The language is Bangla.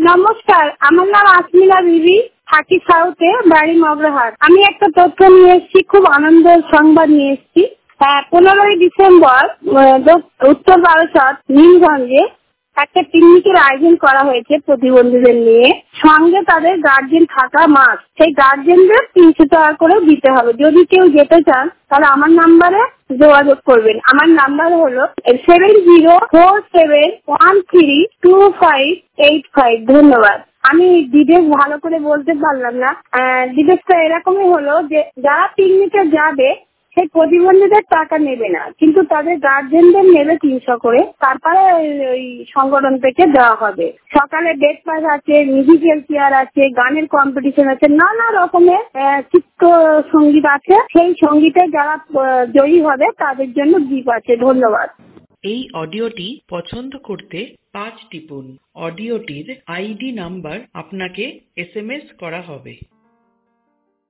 নমস্কার, আমার নাম আসমিনা বিবি, থাকি সাউথে, বাড়ি মগরাহাট। আমি একটা তথ্য নিয়ে এসেছি, খুব আনন্দের সংবাদ নিয়ে এসেছি। 15ই ডিসেম্বর উত্তর বারাসাত নীলগঞ্জে একটা পিকনিকের আয়োজন করা হয়েছে প্রতিবন্ধীদের নিয়ে। সঙ্গে তাদের গার্জেন থাকা মাস্ট। সেই গার্জেনদের 300 টাকা করে দিতে হবে। যদি কেউ যেতে চান তাহলে আমার নাম্বারে যোগাযোগ করবেন। আমার নাম্বার হলো 7047132585। ধন্যবাদ। আমি ডিটেলস ভালো করে বলতে পারলাম না। ডিটেলসটা এরকমই হলো যে যারা পিকনিকে যাবে সেই প্রতিবন্ধীদের টাকা নেবে না, কিন্তু তাদের গার্জেনদের নেবে 300 করে। তারপরে ওই সংগঠন থেকে দেওয়া হবে। সকালে ব্রেকফাস্ট আছে, মিউজিক্যাল চেয়ার আছে, গানের কম্পিটিশন আছে, নানা রকমের চিত্র সঙ্গীত আছে। সেই সঙ্গীতে যারা জয়ী হবে তাদের জন্য গিফট আছে। ধন্যবাদ। এই অডিওটি পছন্দ করতে 5 টিপুন। অডিওটির আইডি নাম্বার আপনাকে SMS করা হবে।